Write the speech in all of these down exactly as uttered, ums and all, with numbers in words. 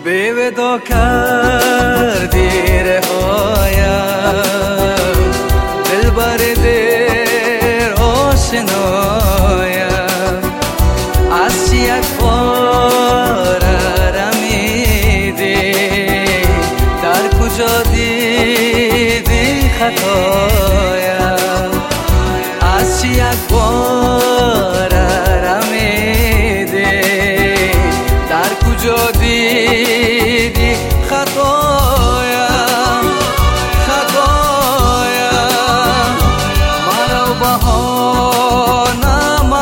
به ودا کردی رهایم دلبر دیر آشنایم از چی یک بار رمیدی در کجا دیدی خطایم از چی یک بار رمیدی در کجا دیدی خطایم خطایم مرا بهانه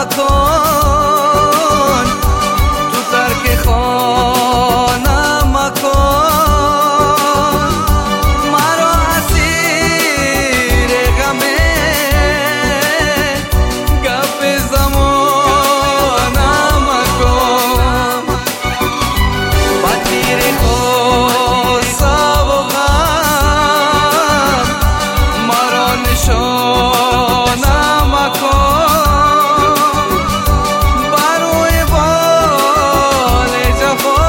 مکن تو ترک خانه مکن مرا اسیر غم گپ زمانه مکن با تیر غصه و غم مرا نشانه مکن بروی بال جفا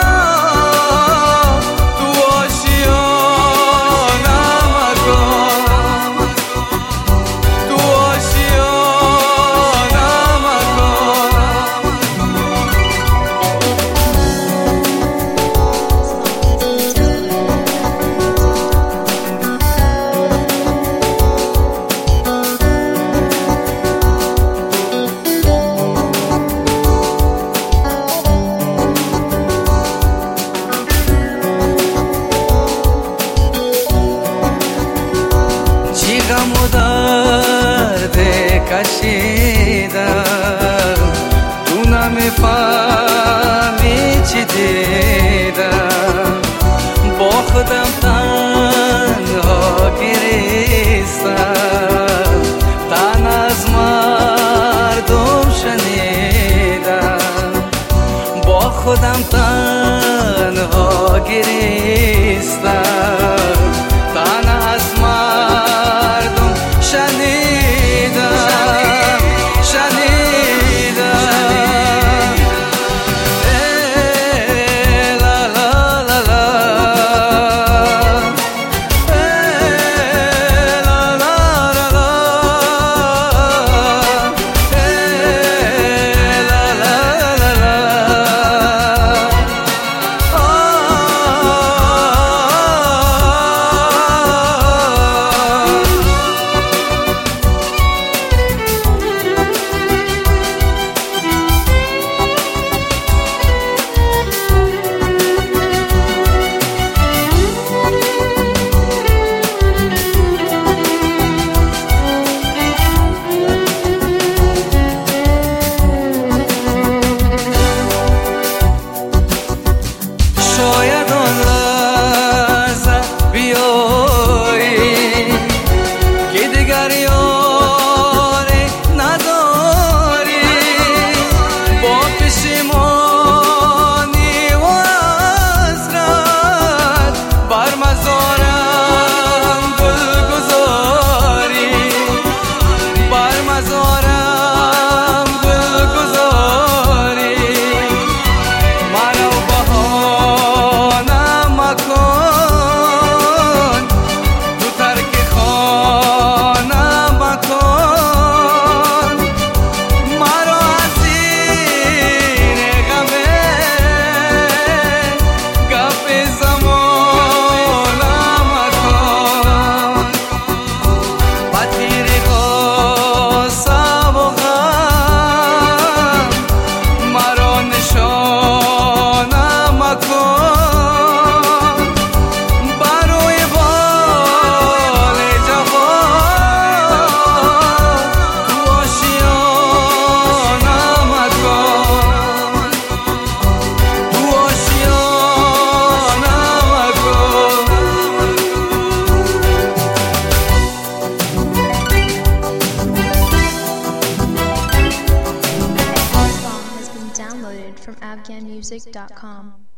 تو آشیانه مکن تو آشیانه مکن چی غم و درد کشیدم تو نمیفهمی چی دیدم با خودم تنها گریستم تن از مردم شنیدم با خودم تنها گریستم تن از مردم شنیدم شنیدم ای لا لا لا لا ای لا لا لا لا ای لا لا لا لا شاید آن لحظه بیایی که دیگر یاری نداری با پشیمانی و حسرت بر مزارم گل گذاری بر مزارم گل گذاری مرا بهانه مکن تو ترک خانه مکن مرا اسیر غم گپ زمانه مکن با تیر غصه و غم مرا نشانه مکن بروی بال جفا تو آشیانه مکن تو آشیانه مکن This song has been downloaded from afghan music dot com.